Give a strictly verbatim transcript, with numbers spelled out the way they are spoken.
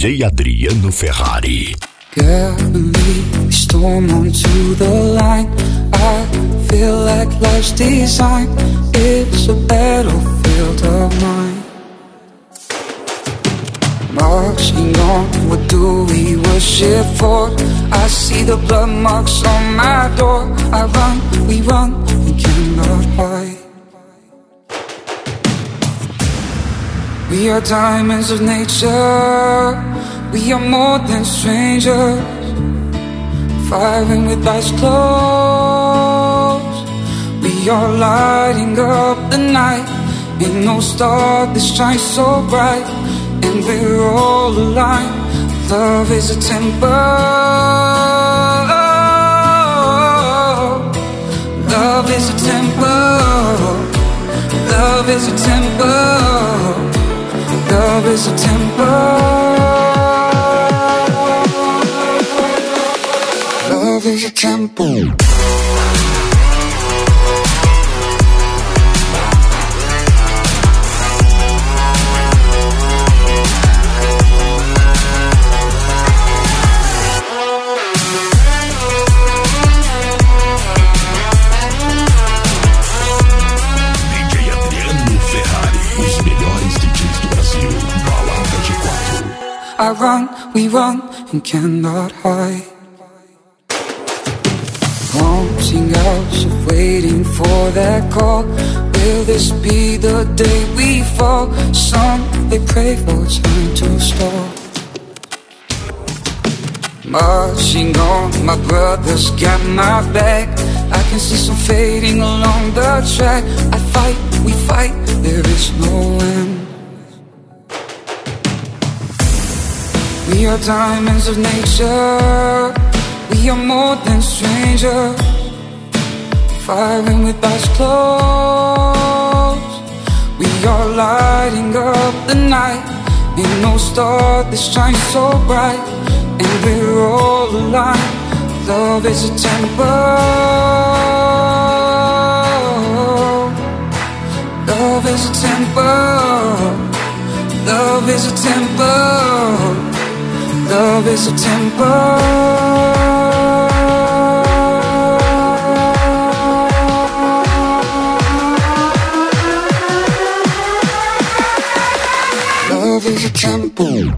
J Adriano Ferrari. Carefully we storm onto the line. I feel like life's design is a battlefield of mine. Marching on, what do we worship for? I see the blood marks on my door. I run, we run, we cannot hide. We are diamonds of nature. We are more than strangers, firing with eyes closed. We are lighting up the night. Ain't no star that shines so bright, and we're all aligned. Love is a temper. Love is a temper. Love is a temper. Love is a temper. Love is a temper. I run, we run, and cannot hide. Wanting out, waiting for that call. Will this be the day we fall? Some, they pray for time to stop. Marching on, my brothers got my back. I can see some fading along the track. I fight, we fight, there is no end. We are diamonds of nature. We are more than strangers, firing with eyes closed. We are lighting up the night. Ain't no star that shines so bright, and we're all aligned. Love is a temper. Love is a temper. Love is a temper. Love is a temper. Love is a temper.